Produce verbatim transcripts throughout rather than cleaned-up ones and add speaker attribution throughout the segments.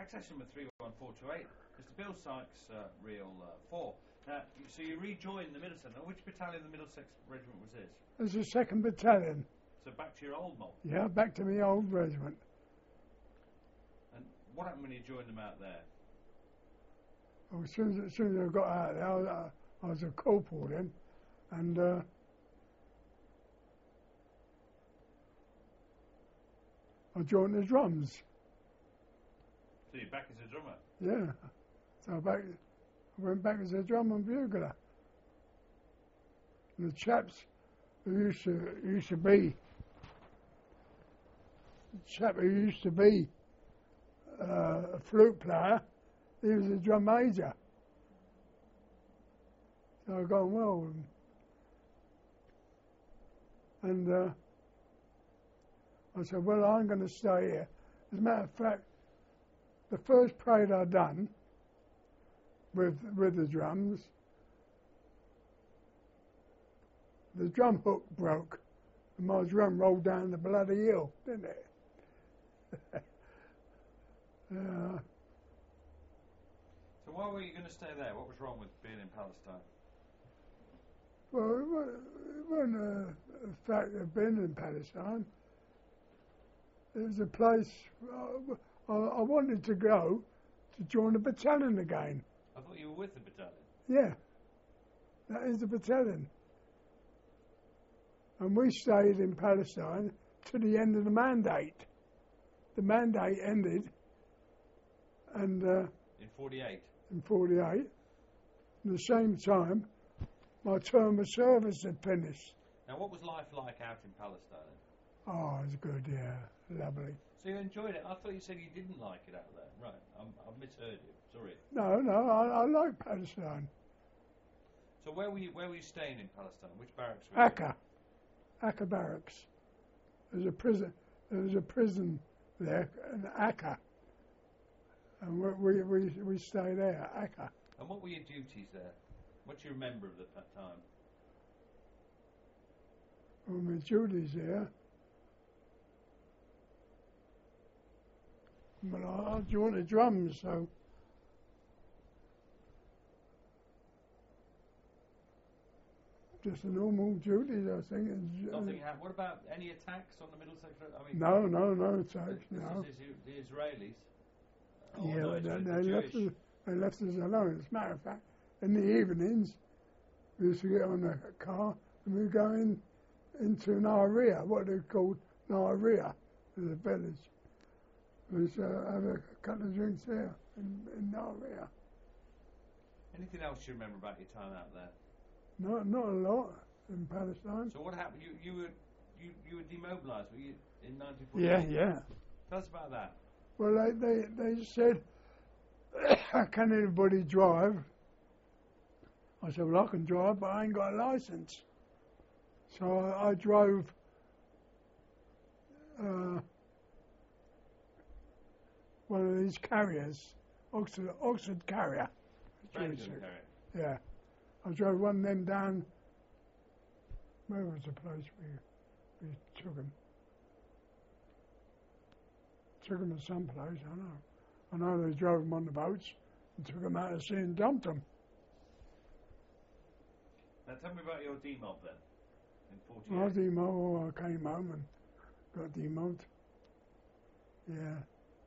Speaker 1: Access number three one four two eight. Mister Bill Sykes, uh, Reel uh, four. Now, you, so you rejoined the Middlesex. Now, which battalion of the Middlesex Regiment was this?
Speaker 2: It was the second battalion.
Speaker 1: So back to your old mob?
Speaker 2: Yeah, back to my old regiment.
Speaker 1: And what happened when you joined them out there?
Speaker 2: Well, as soon as, as soon as I got out there, I was, uh, I was a corporal then, and uh, I joined the drums.
Speaker 1: So you're back as a drummer?
Speaker 2: Yeah. So back, I went back as a drum and bugler. And the chaps who used to used to be, the chap who used to be uh, a flute player, he was a drum major. So I got on well with him. And uh, I said, well, I'm going to stay here. As a matter of fact, the first parade I done with with the drums, the drum hook broke, and my drum rolled down the bloody hill, didn't it? uh,
Speaker 1: So why were you going to stay there? What was wrong with being in Palestine?
Speaker 2: well, it wa- it wasn't a, a fact of being in Palestine. It was a place uh, I, I wanted to go to join the battalion again.
Speaker 1: I thought you were with the battalion.
Speaker 2: Yeah, that is the battalion. And we stayed in Palestine to the end of the mandate. The mandate ended, and uh,
Speaker 1: In forty-eight?
Speaker 2: in forty-eight, at the same time, my term of service had finished.
Speaker 1: Now, what was life like out in Palestine?
Speaker 2: Oh, it was good, yeah, lovely.
Speaker 1: So you enjoyed it? I thought you said you didn't like it out there. Right, I'm, I've misheard you. Sorry.
Speaker 2: No, no, I, I like Palestine.
Speaker 1: So where were you? Where were you staying in Palestine? Which barracks were you?
Speaker 2: Akka, Akka Barracks. There's a prison. There was a prison there, in Akka, and we we we, we stayed there, Akka.
Speaker 1: And what were your duties there? What do you remember of at that time?
Speaker 2: Well, my duties there. Well, I, I joined the drums, so just the normal duties, I think. and, uh,
Speaker 1: Nothing happened. What about any attacks on the Middlesex? I mean,
Speaker 2: No, no, no
Speaker 1: this
Speaker 2: attacks, no.
Speaker 1: is the Israelis. Oh,
Speaker 2: Yeah,
Speaker 1: no,
Speaker 2: but
Speaker 1: it's
Speaker 2: they,
Speaker 1: with
Speaker 2: they
Speaker 1: the
Speaker 2: left
Speaker 1: Jewish.
Speaker 2: us. They left us alone. As a matter of fact, in the evenings, we used to get on the car and we go in into Naria, what they called Naria, as a village. We used to have a couple of drinks there in, in Naria.
Speaker 1: Anything else you remember about your time out there?
Speaker 2: Not not a lot in Palestine.
Speaker 1: So what happened? You you were you, you were demobilised, were you, in nineteen
Speaker 2: Yeah,
Speaker 1: forty-eight?
Speaker 2: yeah.
Speaker 1: Tell us about that.
Speaker 2: Well, they they, they said, can anybody drive? I said, well, I can drive, but I ain't got a licence. So I, I drove uh, one of these carriers, Oxford, Oxford carrier.
Speaker 1: Brandon Carrier.
Speaker 2: Yeah. I drove one of them down, where was the place we, we took them? Took them to some place, I know. I know they drove them on the boats and took them out to sea and dumped them.
Speaker 1: Now tell me about your demob then, in
Speaker 2: I
Speaker 1: forty-eight.
Speaker 2: demobbed, I came home and got demobbed. Yeah.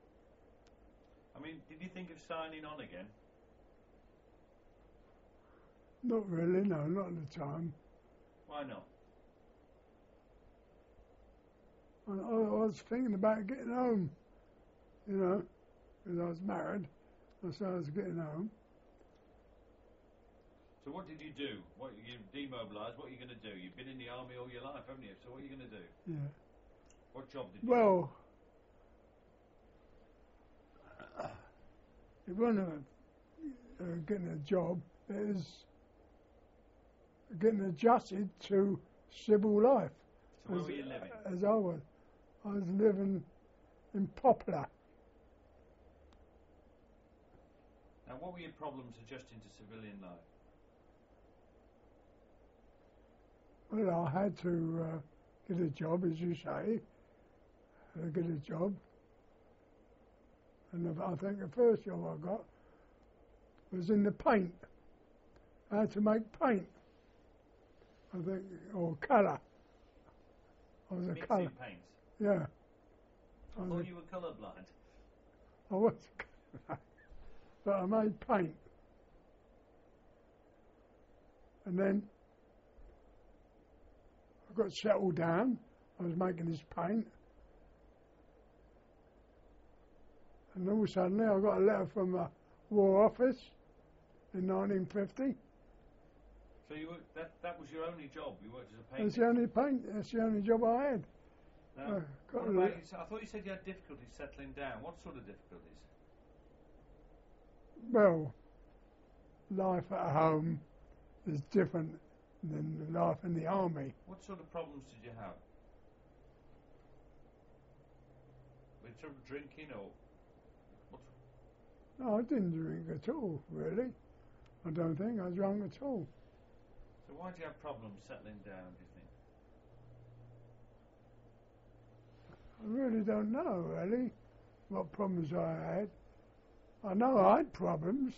Speaker 1: I mean, did you think of signing on again?
Speaker 2: Not really, no, not at the time.
Speaker 1: Why not?
Speaker 2: I, I, I was thinking about getting home, you know, because I was married. I said I was getting home.
Speaker 1: So what did you do? What you demobilised? What are you going to do? You've been in the army all your life, haven't you? So what are you going to do?
Speaker 2: Yeah.
Speaker 1: What job did you
Speaker 2: Well, it wasn't a, uh, getting a job. It was getting adjusted to civil life.
Speaker 1: So where
Speaker 2: as,
Speaker 1: were you living?
Speaker 2: As I was. I was living in Poplar.
Speaker 1: Now, what were your problems adjusting to civilian life?
Speaker 2: Well, I had to uh, get a job, as you say. I had to get a job. And the, I think the first job I got was in the paint. I had to make paint. I think, or colour. I was a
Speaker 1: Mixing
Speaker 2: colour.
Speaker 1: paints.
Speaker 2: Yeah.
Speaker 1: I
Speaker 2: I
Speaker 1: thought
Speaker 2: was,
Speaker 1: you were colourblind.
Speaker 2: I was a colour. But I made paint. And then I got settled down. I was making this paint. And all of a sudden I got a letter from the War Office in nineteen fifty.
Speaker 1: So you were, that that was your only job. You worked as a painter.
Speaker 2: That's the only paint. That's the only job I had.
Speaker 1: Now,
Speaker 2: Uh, got
Speaker 1: what
Speaker 2: a
Speaker 1: about
Speaker 2: le-
Speaker 1: you, I thought you said you had difficulty settling down. What sort of difficulties?
Speaker 2: Well, life at home is different than life in the army.
Speaker 1: What sort of problems did you have? Were you trouble drinking or what?
Speaker 2: No, I didn't drink at all, really. I don't think I drank at all.
Speaker 1: So why do you have problems settling down, do you think?
Speaker 2: I really don't know, really, what problems I had. I know I had problems.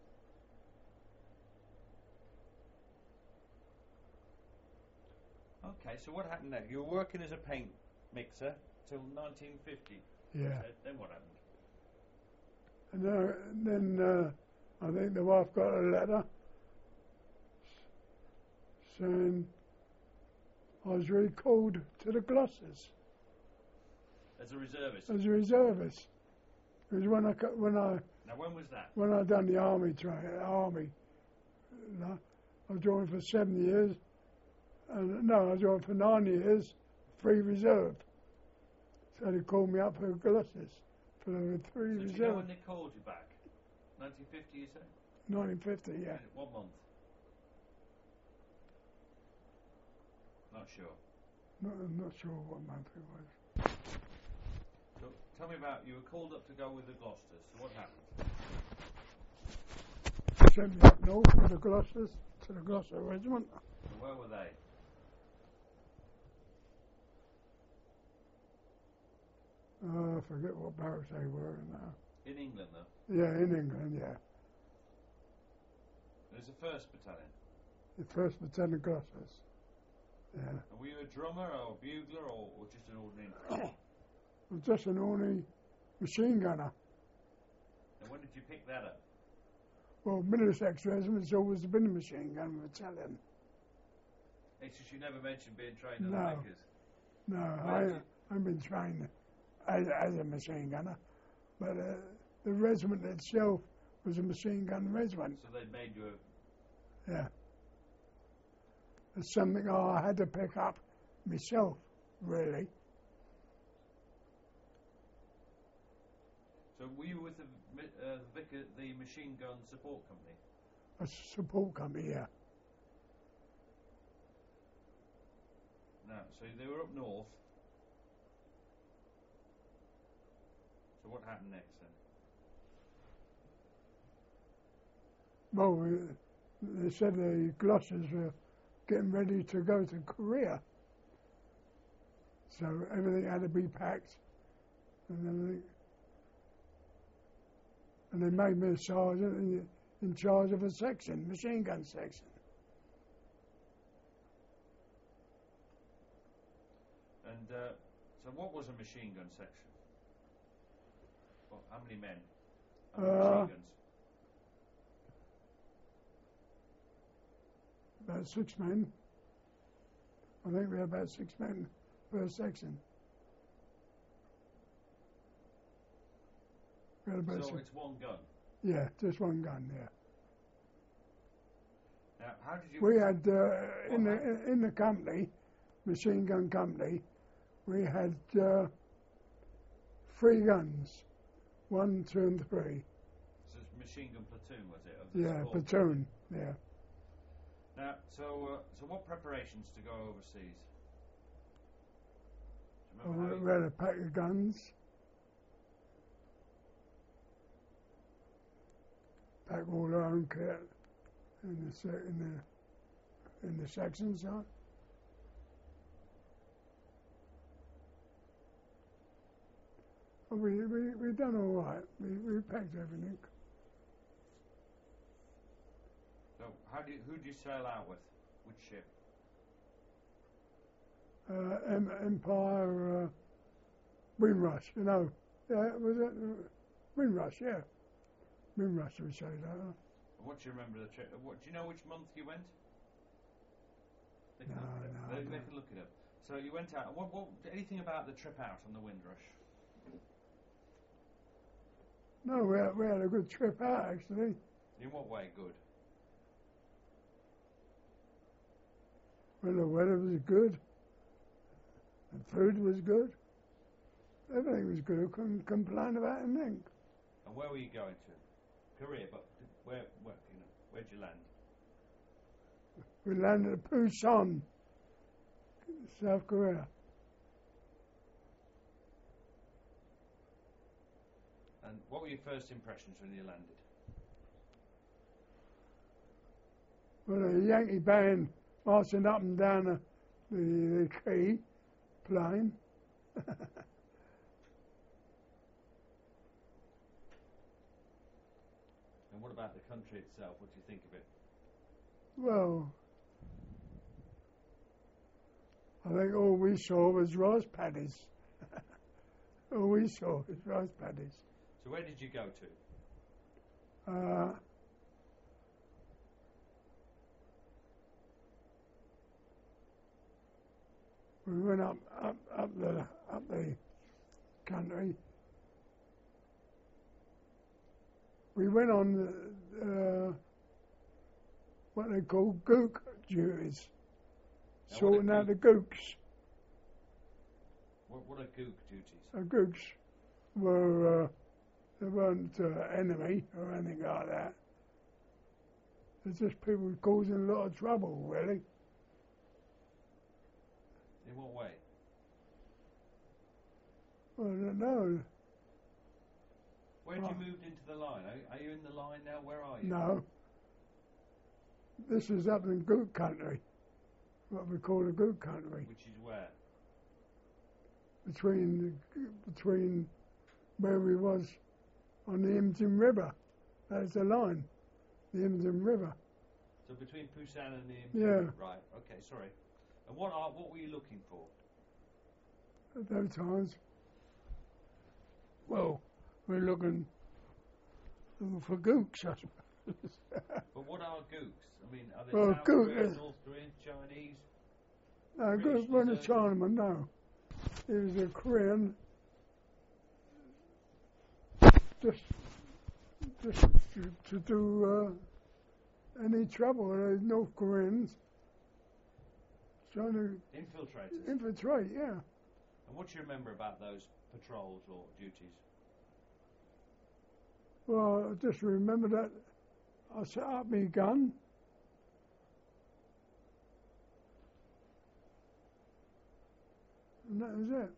Speaker 1: Okay, so what happened next? You were working as a paint mixer till nineteen fifty.
Speaker 2: Yeah.
Speaker 1: So then what happened?
Speaker 2: And uh, then uh, I think the wife got a letter saying I was recalled to the Gloucesters
Speaker 1: As a reservist.
Speaker 2: as a reservist. It was when I co- when I
Speaker 1: Now when was that?
Speaker 2: when I done the army train army. No, I joined for seven years. And no, I joined for nine years, free reserve. So they called me up for Gloucesters for the three
Speaker 1: So do you know
Speaker 2: reserve.
Speaker 1: when they called you back? nineteen fifty, you say?
Speaker 2: nineteen fifty, yeah.
Speaker 1: What month? Not sure.
Speaker 2: Not, I'm not sure what month it was.
Speaker 1: So tell me about, you were called up to go with the Gloucesters, so what happened?
Speaker 2: Sent me up north for the Gloucesters, to the Gloucester Regiment.
Speaker 1: And where were they?
Speaker 2: Uh, I forget what barracks they were now.
Speaker 1: In England, though.
Speaker 2: Yeah, in England, yeah.
Speaker 1: It was the first Battalion.
Speaker 2: The first Lieutenant Gloucesters. Yeah.
Speaker 1: And were you a drummer or a bugler or, or just an ordinary?
Speaker 2: I'm just an ordinary machine gunner.
Speaker 1: And when did you pick that up?
Speaker 2: Well, Middlesex Regiment's always been a machine gun battalion.
Speaker 1: It's just you never mentioned being trained in
Speaker 2: No.
Speaker 1: the Lakers.
Speaker 2: No,
Speaker 1: Where
Speaker 2: I,
Speaker 1: did you-
Speaker 2: I've been trained as, as a machine gunner, but uh, the regiment itself was a machine gun regiment.
Speaker 1: So they made you a...
Speaker 2: Yeah. It's something I had to pick up myself, really.
Speaker 1: So were you with the, mi- uh, Vicar, the machine gun support company?
Speaker 2: A support company, yeah.
Speaker 1: No, so they were up north. So what happened next then?
Speaker 2: Well, we, they said the Gloucesters were getting ready to go to Korea. So everything had to be packed and everything. And they made me a sergeant in, in charge of a section, machine gun section.
Speaker 1: And uh, so what was a machine gun section? Well, how many men? How many
Speaker 2: Uh,
Speaker 1: machine guns?
Speaker 2: About six men. I think we had about six men per section. We had about
Speaker 1: So
Speaker 2: six.
Speaker 1: it's one gun.
Speaker 2: Yeah, just one gun, yeah.
Speaker 1: Now, how did you...
Speaker 2: We had, uh, in, the, in the company, machine gun company, we had uh, three guns. One, two and three.
Speaker 1: So it's machine gun platoon, was it? Of the
Speaker 2: Yeah,
Speaker 1: support?
Speaker 2: platoon, yeah.
Speaker 1: Now, so uh, so what preparations to go overseas? Do you
Speaker 2: We
Speaker 1: remember how you-
Speaker 2: we had a pack of guns. Pack all our own kit in the, se- in the, in the section side. Oh, we, we, we done all right. We, we packed everything.
Speaker 1: So how do you, who do you sail out with? Which ship?
Speaker 2: Uh, em- Empire uh, Windrush, you know. Yeah, was it uh, Windrush? Yeah, Windrush. We say that. Huh?
Speaker 1: What do you remember the trip? What do you know? Which month you went? They can
Speaker 2: No,
Speaker 1: look it up.
Speaker 2: no,
Speaker 1: They,
Speaker 2: I
Speaker 1: they
Speaker 2: don't.
Speaker 1: can look it up. So you went out. What? What? Anything about the trip out on the Windrush?
Speaker 2: No, we had, we had a good trip out actually.
Speaker 1: In what way? Good.
Speaker 2: Well, the weather was good. The food was good. Everything was good. I couldn't complain about anything.
Speaker 1: And where were you going to? Korea, but where? Where? You know, where'd you land?
Speaker 2: We landed at Busan, South Korea.
Speaker 1: And what were your first impressions when you landed?
Speaker 2: Well, a Yankee band marching up and down the, the, the quay plane.
Speaker 1: And what about the country itself? What do you think of it?
Speaker 2: Well, I think all we saw was rice paddies. All we saw was rice paddies.
Speaker 1: So where did you go to?
Speaker 2: Uh, we went up, up, up the, up the country. We went on the, uh, what they call gook duties,
Speaker 1: Now, what
Speaker 2: sorting
Speaker 1: are
Speaker 2: out the
Speaker 1: gook-
Speaker 2: gooks.
Speaker 1: What, what are gook duties?
Speaker 2: The gooks were, uh, they weren't uh, enemy or anything like that. It's just people causing a lot of trouble, really.
Speaker 1: In what way?
Speaker 2: Well, I don't know.
Speaker 1: Where had
Speaker 2: Oh.
Speaker 1: you moved into the line? Are, are you in the line now? Where are you?
Speaker 2: No. This is up in Gook country, what we call the Gook country,
Speaker 1: Which is where?
Speaker 2: between the, between where we was on the Imjin River. That's the line, the Imjin River.
Speaker 1: So between Busan and the
Speaker 2: Yeah.
Speaker 1: Right. Okay. Sorry. And what are what were you looking for?
Speaker 2: At those times, well, we're looking, looking for gooks, I suppose.
Speaker 1: But what are gooks? I mean, are they
Speaker 2: Well,
Speaker 1: South
Speaker 2: gook
Speaker 1: Korean,
Speaker 2: is-
Speaker 1: North Korean, Chinese?
Speaker 2: No,
Speaker 1: British
Speaker 2: Gook wasn't a
Speaker 1: deserted?
Speaker 2: Chinaman, no. He was a Korean, just, just to, to do uh, any trouble. The North Koreans trying to
Speaker 1: Infiltrators.
Speaker 2: infiltrate, yeah.
Speaker 1: And what do you remember about those patrols or duties?
Speaker 2: Well, I just remember that I set up my gun. And that was it.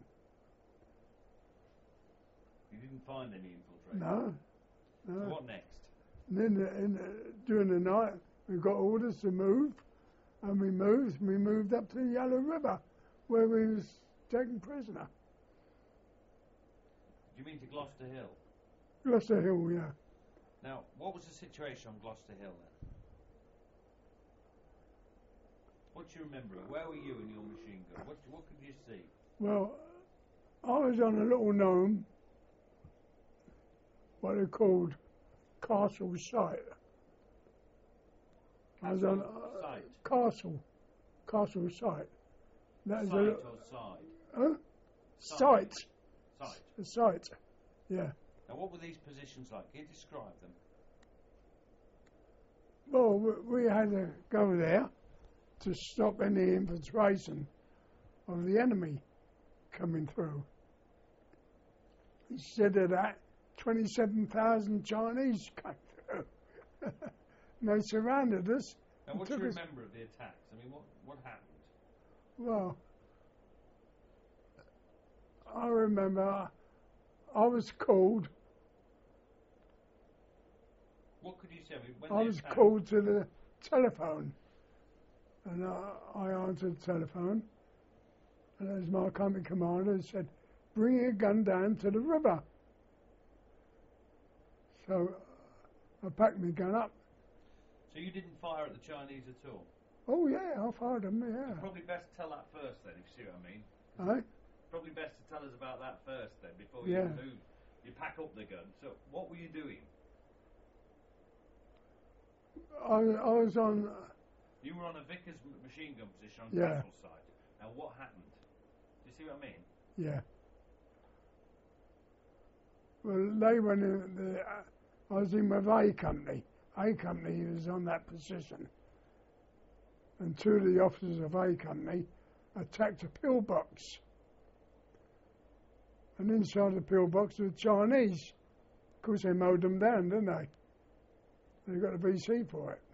Speaker 1: You didn't find any infiltrators.
Speaker 2: No, no.
Speaker 1: So what next?
Speaker 2: And then the, in the, during the night, we got orders to move, and we moved. We moved up to the Yellow River, where we was taken prisoner.
Speaker 1: Do you mean to Gloucester Hill?
Speaker 2: Gloucester Hill, yeah.
Speaker 1: Now, what was the situation on Gloucester Hill then? What do you remember? Where were you in your machine gun? What, what could you see?
Speaker 2: Well, I was on a little gnome, what they called Castle Site. I was on
Speaker 1: Castle
Speaker 2: uh,
Speaker 1: Site?
Speaker 2: Castle, Castle Site. That is
Speaker 1: Site
Speaker 2: a
Speaker 1: or
Speaker 2: li-
Speaker 1: side?
Speaker 2: huh?
Speaker 1: Site.
Speaker 2: Site,
Speaker 1: Site.
Speaker 2: a site. Yeah.
Speaker 1: Now, what were these positions like? Can you describe them?
Speaker 2: Well, we, we had to go there to stop any infiltration of the enemy coming through. Instead of that, twenty-seven thousand Chinese came through. And they surrounded us.
Speaker 1: Now,
Speaker 2: and
Speaker 1: what do
Speaker 2: took
Speaker 1: you
Speaker 2: us-
Speaker 1: remember of the attacks? I mean, what, what happened?
Speaker 2: Well, I remember I was called.
Speaker 1: What could you say? I mean, when
Speaker 2: I
Speaker 1: they
Speaker 2: was
Speaker 1: attacked,
Speaker 2: called to the telephone, and I, I answered the telephone, and as my company commander said, bringing a gun down to the river. So I packed my gun up.
Speaker 1: So you didn't fire at the Chinese at all?
Speaker 2: Oh yeah, I fired them, yeah.
Speaker 1: It's probably best to tell that first then, if you see what I mean.
Speaker 2: Eh?
Speaker 1: Probably best to tell us about that first then, before
Speaker 2: Yeah.
Speaker 1: you move. You pack up the gun. So what were you doing?
Speaker 2: I, I was on,
Speaker 1: You were on a Vickers m- machine gun position on
Speaker 2: Yeah.
Speaker 1: Castle side. Now what happened? Do you see what I mean?
Speaker 2: yeah. Well, they went in, the, I was in with A Company. A Company was on that position. And two of the officers of A Company attacked a pillbox. And inside the pillbox were Chinese. Of course, they mowed them down, didn't they? They got a V C for it.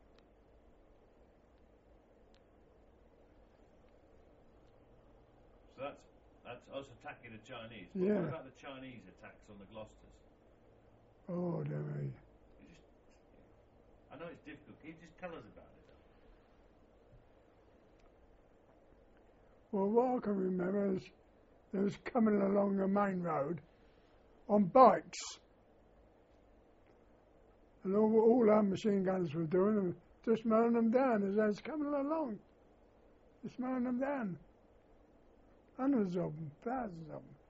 Speaker 1: So that's that's us attacking the Chinese. But
Speaker 2: Yeah.
Speaker 1: what about the Chinese attacks on the Gloucesters?
Speaker 2: Oh, dear me.
Speaker 1: You just, I know it's difficult. Can you just tell us about it?
Speaker 2: Well, what I can remember is they was coming along the main road on bikes. And all, all our machine guns were doing was just mowing them down as they was coming along. Just mowing them down. Hundreds of them, thousands of them.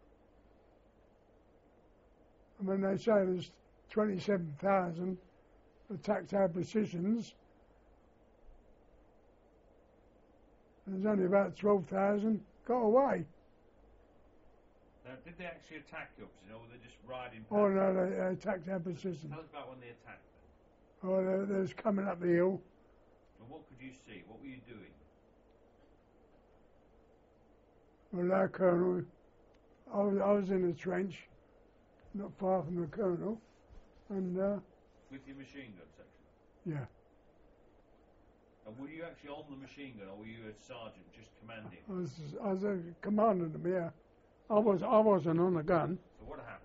Speaker 2: And when they say there's twenty-seven thousand attacked our positions, there's only about twelve thousand got away.
Speaker 1: Now, did they actually attack you, you know, or were they just riding past?
Speaker 2: Oh no, they, they attacked our position.
Speaker 1: Tell us about when they attacked them.
Speaker 2: Oh, they, they was coming up the hill.
Speaker 1: And what could you see? What were you doing?
Speaker 2: Well, our colonel, I was, I was in a trench, not far from the colonel, and uh,
Speaker 1: With your machine gun section?
Speaker 2: yeah,
Speaker 1: And were you actually on the machine gun, or were you a sergeant just commanding?
Speaker 2: I was I was uh, commanding them. Yeah, I was I wasn't on the gun.
Speaker 1: So what happened?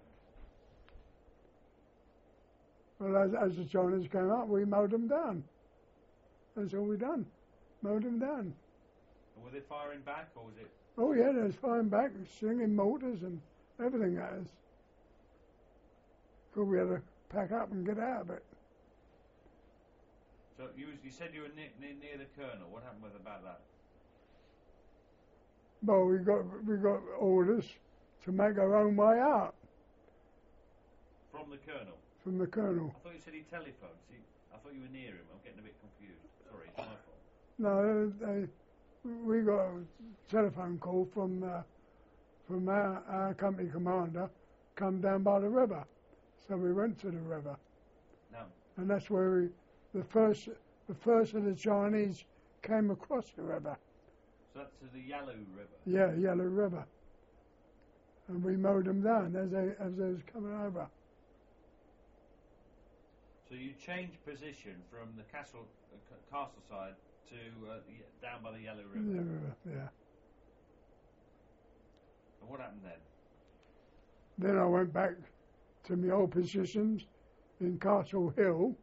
Speaker 2: Well, as, as the Chinese came up, we mowed them down. That's all we done, mowed them down.
Speaker 1: And were they firing back, or was it?
Speaker 2: Oh yeah, they was firing back, slinging mortars and everything at us. So we had to pack up and get out of it.
Speaker 1: So you was, you said you were near, near, near the colonel. What happened with about that?
Speaker 2: Well, we got we got orders to make our own way out
Speaker 1: From the colonel?
Speaker 2: from the colonel.
Speaker 1: I thought you said he telephoned. See, I thought you were near him. I'm getting a bit confused. Sorry, it's my fault.
Speaker 2: No, they, we got a telephone call from uh, from our, our company commander, come down by the river. So we went to the river,
Speaker 1: Now,
Speaker 2: and that's where we, the first the first of the Chinese came across the river.
Speaker 1: so that's to the Yalu River.
Speaker 2: Yeah, Yellow River. And we mowed them down as they as they was coming over.
Speaker 1: So you changed position from the castle uh, c- castle side to uh, the, down by the Yellow River.
Speaker 2: The river, yeah.
Speaker 1: And what happened then?
Speaker 2: Then I went back to my old positions in Castle Hill,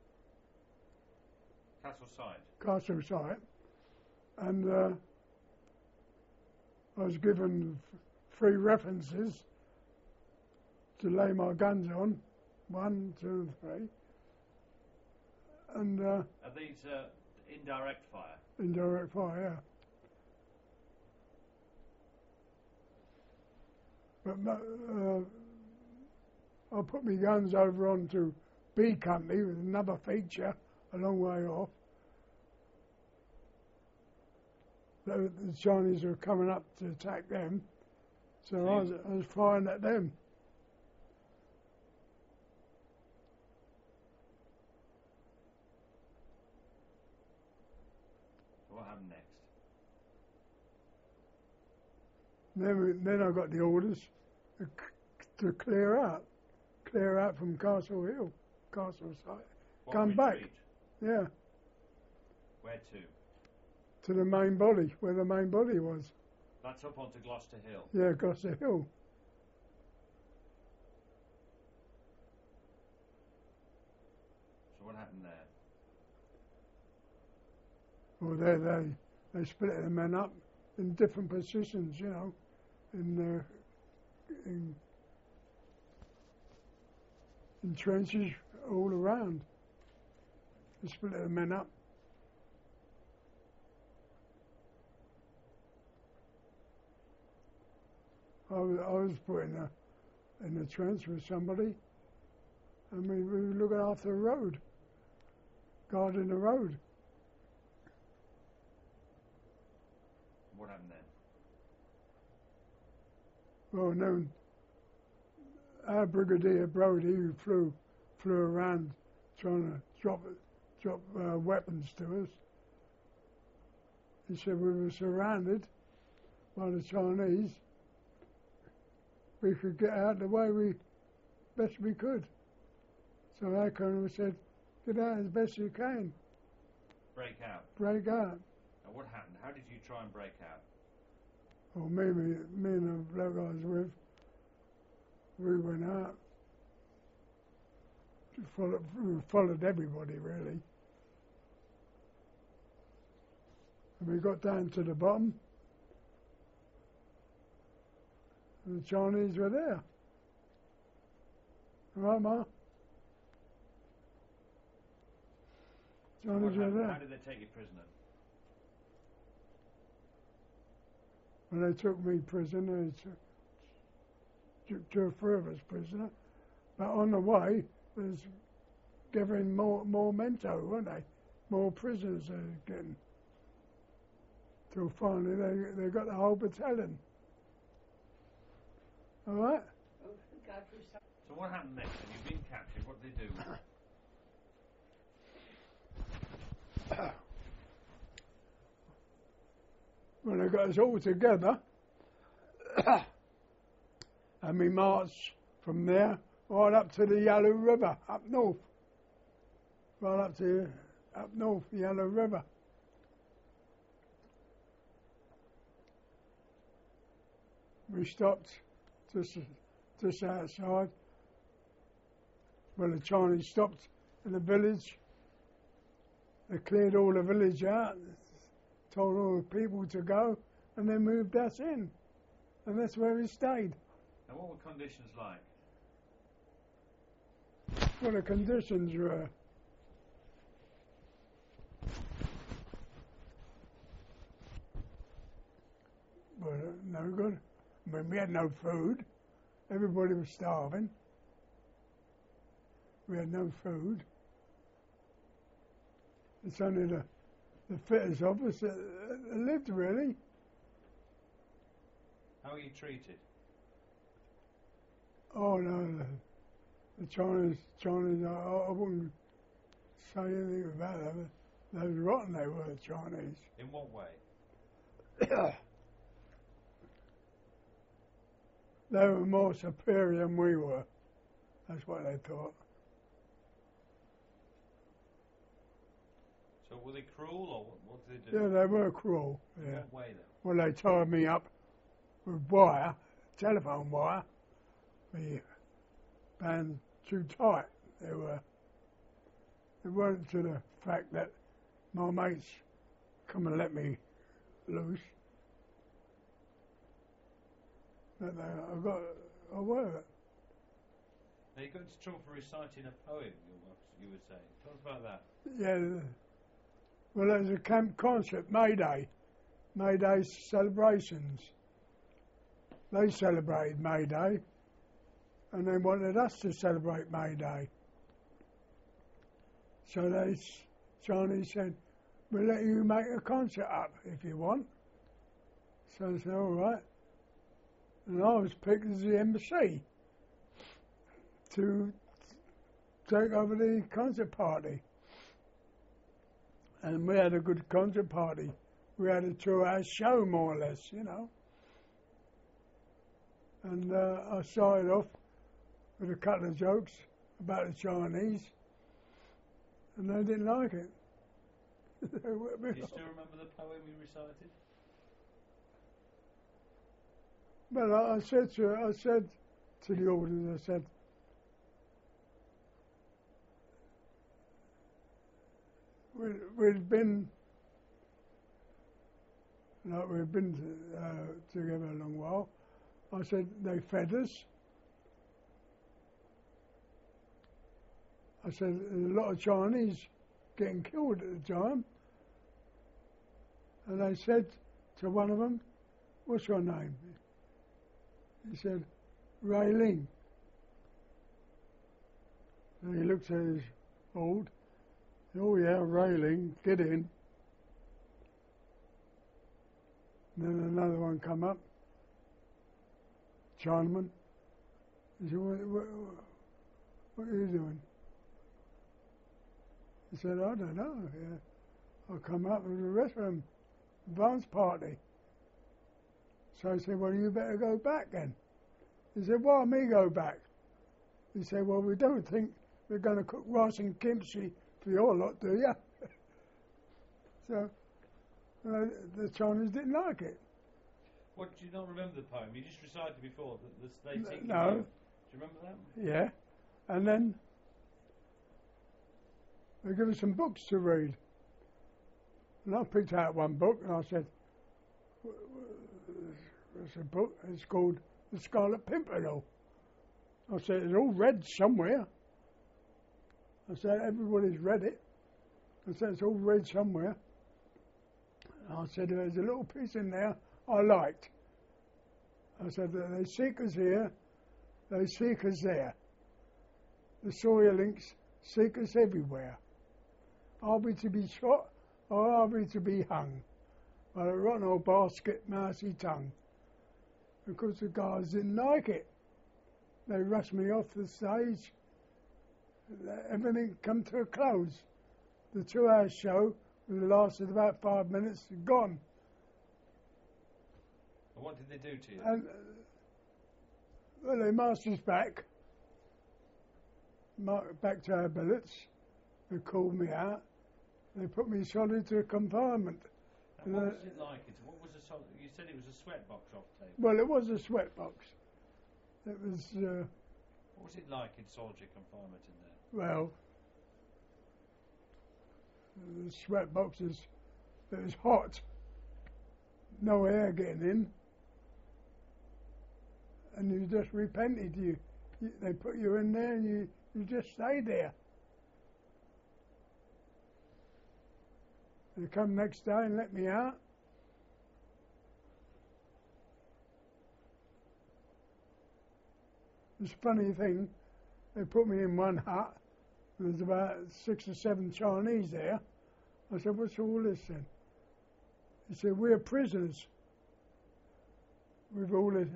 Speaker 1: Castle side.
Speaker 2: Castle site, and uh, I was given f- three references to lay my guns on, one, two, and three, and uh,
Speaker 1: Are these uh, indirect fire?
Speaker 2: indirect fire. But uh, I put my guns over onto B Company with another feature a long way off. The, the Chinese were coming up to attack them, so I was, I was firing at them.
Speaker 1: So what happened next?
Speaker 2: Then, we, then I got the orders to, c- to clear out, clear out from Castle Hill, Castle site.
Speaker 1: What
Speaker 2: Come back.
Speaker 1: retreat?
Speaker 2: Yeah,
Speaker 1: Where to?
Speaker 2: to the main body, where the main body was.
Speaker 1: That's up onto Gloucester Hill.
Speaker 2: Yeah, Gloucester Hill.
Speaker 1: So what happened there?
Speaker 2: Well, they they they split the men up in different positions, you know, in uh, in, in trenches all around. They split the men up. I was, I was put in a, in a trench with somebody, and we, we were looking after the road, guarding the road.
Speaker 1: What happened then?
Speaker 2: Well, no, our Brigadier Brodie, who flew flew around trying to drop drop uh, weapons to us, he said we were surrounded by the Chinese. We could get out the way we best we could. So our colonel said, get out as best you can.
Speaker 1: Break out.
Speaker 2: Break out.
Speaker 1: Now what happened? How did you try and break out?
Speaker 2: Well, me, me, me and the bloke I was with, we went out. Followed, we followed everybody, really. And we got down to the bottom, and the Chinese were there. Right, Ma? Chinese were there.
Speaker 1: How did they take you prisoner?
Speaker 2: When they took me prisoner, they took, took two or three of us prisoner. But on the way, there's gathering more more mento, weren't they? More prisoners they were getting. Till finally they they got the whole battalion. All right?
Speaker 1: So what happened next? Then you've been captured. What did they do?
Speaker 2: When they got us all together, and we marched from there right up to the Yellow River, up north. Right up to up north, the Yellow River. We stopped just just outside. Well, the Chinese stopped in the village. They cleared all the village out, told all the people to go, and they moved us in. And that's where we stayed.
Speaker 1: And what were conditions like?
Speaker 2: Well, the conditions were were no good. I mean, we had no food. Everybody was starving. We had no food. It's only the, the fittest of us that, that lived, really.
Speaker 1: How were you treated?
Speaker 2: Oh, no, the, the Chinese, Chinese, I, I wouldn't say anything about them. They was rotten, they were, the Chinese.
Speaker 1: In what way?
Speaker 2: They were more superior than we were. That's what they thought.
Speaker 1: So were they cruel, or what, what did they do?
Speaker 2: Yeah, they were cruel.
Speaker 1: In
Speaker 2: Yeah.
Speaker 1: what way then?
Speaker 2: Well, they tied me up with wire, telephone wire. The band too tight. They were. It weren't to the fact that my mates come and let me loose. But they, I got a word.
Speaker 1: Now you got into trouble for reciting a poem, you, you were saying. Tell us about that.
Speaker 2: Yeah. Well, there's a camp concert, May Day. May Day celebrations. They celebrated May Day, and they wanted us to celebrate May Day. So they, Chinese said, we'll let you make a concert up if you want. So I said, all right. And I was picked as the embassy to take over the concert party. And we had a good concert party. We had a two-hour show, more or less, you know. And uh, I started off with a couple of jokes about the Chinese, and they didn't like it.
Speaker 1: Do you still remember the poem you recited?
Speaker 2: Well, I, I said to I said to the audience, I said, we, we'd been, like we've been to, uh, together a long while. I said, they fed us. I said, there's a lot of Chinese getting killed at the time. And they said to one of them, what's your name? He said, Ray Ling. And he looked at his old, oh yeah, Ray Ling, get in. And then another one come up, Chinaman. He said, what, what, what are you doing? He said, I don't know. Yeah. I'll come up with the rest of them, advance party. So I said, well, you better go back then. He said, why me go back? He said, well, we don't think we're going to cook rice and kimchi for your lot, do you? So uh, the Chinese didn't like it.
Speaker 1: What, do you not remember the poem? You just recited before, the, the they seek
Speaker 2: No.
Speaker 1: you. Do you remember that?
Speaker 2: Yeah. And then they gave us some books to read. And I picked out one book and I said, it's a book, it's called The Scarlet Pimpernel. I said, it's all read somewhere. I said, everybody's read it. I said, it's all read somewhere. And I said, there's a little piece in there I liked. I said, they seek us here, they seek us there. The Sawyer links seek us everywhere. Are we to be shot or are we to be hung by a rotten old basket mousy tongue? Because the guys didn't like it. They rushed me off the stage. Everything come to a close. The two-hour show lasted about five minutes, gone.
Speaker 1: And what did they do to you?
Speaker 2: And uh, well, they marched us back, mar- back to our billets. They called me out. They put me solitary confinement.
Speaker 1: And what
Speaker 2: uh,
Speaker 1: was it like? It, what was a sol- you said it was a sweat box off table.
Speaker 2: Well, it was a sweat box. It was, uh,
Speaker 1: What was it like in solitary confinement in there?
Speaker 2: well, the sweat box is, it was hot. No air getting in. And you just repented. You, you, they put you in there and you, you just stayed there. They come next day and let me out. This funny thing, they put me in one hut. There's about six or seven Chinese there. I said, what's all this then? He said, we're prisoners. We've all this.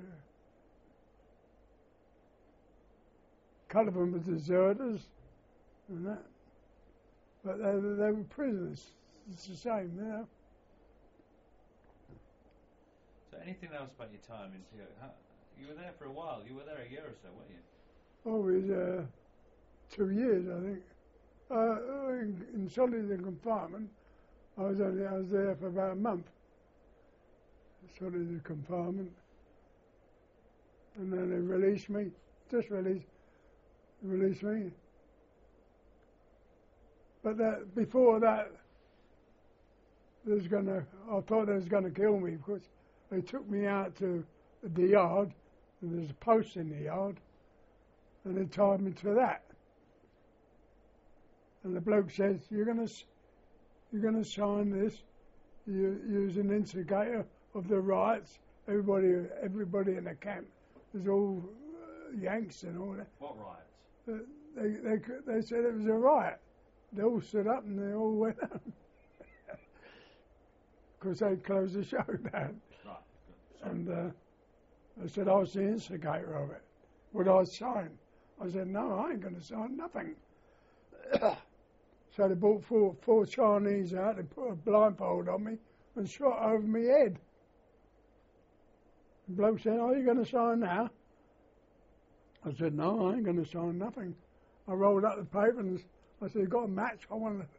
Speaker 2: A couple of them were deserters and that. But they, they were prisoners. It's the same, you know.
Speaker 1: So anything else about your time in T O? How, you were there for a while. You were there a year or so, weren't you?
Speaker 2: Oh, it was uh, two years, I think. Uh, in, in solitary confinement, I was only I was there for about a month. Solitary confinement, and then they released me. Just released, released me. But that, before that, they was gonna. I thought they was gonna kill me because they took me out to the yard. And there's a post in the yard, and they tied me to that. And the bloke says, "You're gonna, you're gonna sign this. You use an instigator of the riots. Everybody, everybody in the camp is all uh, Yanks and all that."
Speaker 1: What riots?
Speaker 2: Uh, they, they, they said it was a riot. They all stood up and they all went out because they closed the show down.
Speaker 1: Right. Good.
Speaker 2: And uh, I said, I was the instigator of it. Would I sign? I said, no, I ain't going to sign nothing. So they brought four, four Chinese out, they put a blindfold on me and shot over my head. The bloke said, are you going to sign now? I said, no, I ain't going to sign nothing. I rolled up the paper and I said, you got a match? I want to...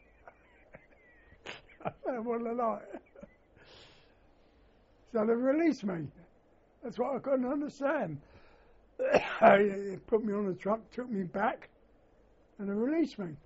Speaker 2: I said, what a light. So they released me. That's what I couldn't understand. They put me on the truck, took me back, and they released me.